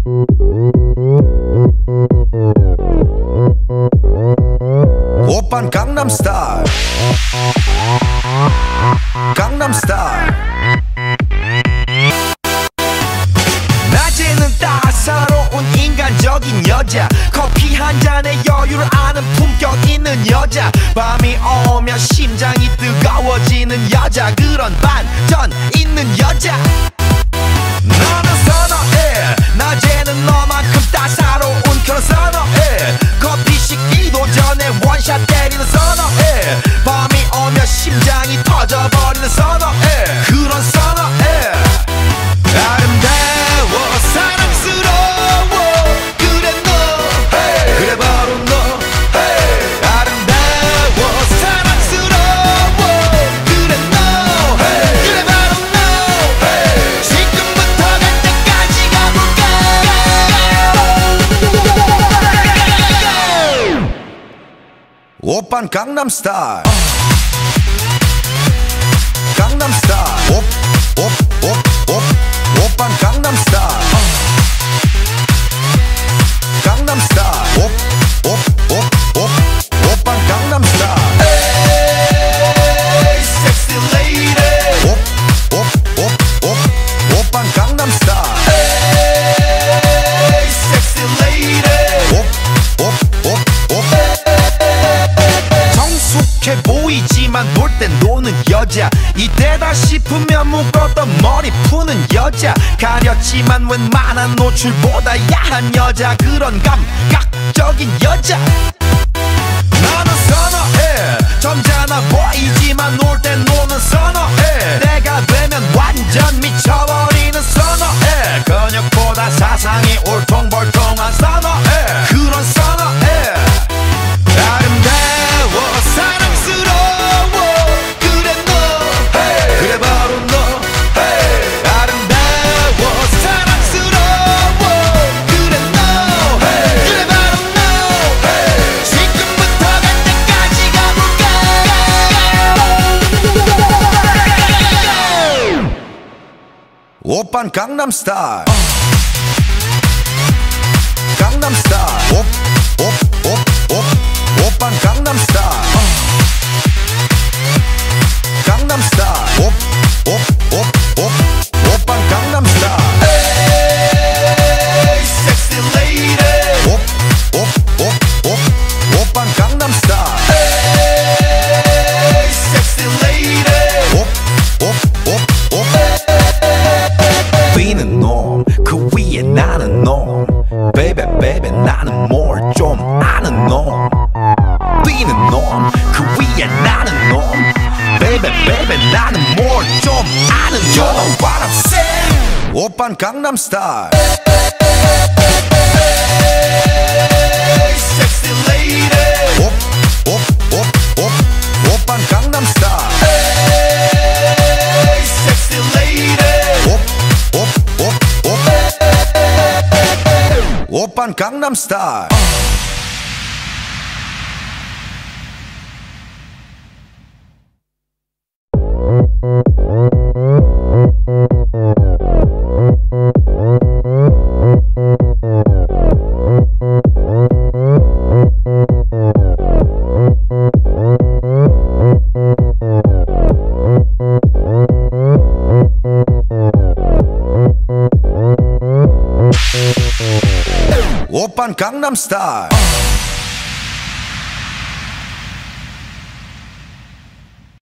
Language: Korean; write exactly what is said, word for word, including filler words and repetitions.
오빤 강남스타일 강남스타일 낮에는 따사로운 인간적인 여자 커피 한 잔에 여유를 아는 품격 있는 여자 밤이 오면 심장이 뜨거워지는 여자 그런 반전 있는 여자 너는 선어해 낮에는 너만큼 따사로운 그런 선어해 커피 식기도 전에 원샷 때리는 선어해 밤이 오면 심장이 터져버리는 선어해 그런 선어해 아름다워 사랑스러워 그래 너 hey. 그래 바로 너 hey. 아름다워 사랑스러워 그래 너 hey. 그래 바로 너 hey. 지금부터 갈 때까지 가볼까 오빤 강남스타일 강남스타일 옵옵옵옵 오빤 강남스타일 강남스타일 옵옵옵옵 오빤 강남스타일 에이 섹시 레이디 옵옵옵옵 오빤 강남스타일 에이 섹시 레이디 옵옵옵옵 성숙해 보이지만 놀 땐 노는 여자 이때다 싶으면 묶었던 머리 푸는 여자 가렸지만 웬만한 노출보다 야한 여자 그런 감각적인 여자 나는 선어해 점잖아 보이지만 놀 땐 노는 선어해 내가 되면 완전 미쳐버리는 선어해 근육보다 사상이 울퉁불퉁한 선어해 그런 선어해 아름다워 사랑스러워 그래 너 hey. 그래 바로 너 hey. 아름다워 사랑스러워 그래 너 hey. 그래 바로 너 hey. 지금부터 갈 때까지 가볼까 오빤 강남스타일 강남스타일 옵옵옵옵 오빤 강남스타일 강남스타일 옵옵옵옵 오빤 강남스타일 에이 섹시 레이디 옵옵옵옵 오빤 강남스타일 에이 섹시 레이디 옵옵옵옵 뛰는 놈 그 위에 나는 놈 베이베 베이베 나는 뭘 좀 아는 놈 뛰는 놈 그 위에 나는 놈 베이베 베이베 나는 뭘 좀 아는 놈 You know what I'm saying 오빤 강남스타일 섹시 레이디 옵옵옵옵 오빤 강남스타일 섹시 레이디 옵옵옵옵 오빤 강남스타일 오빤 강남스타일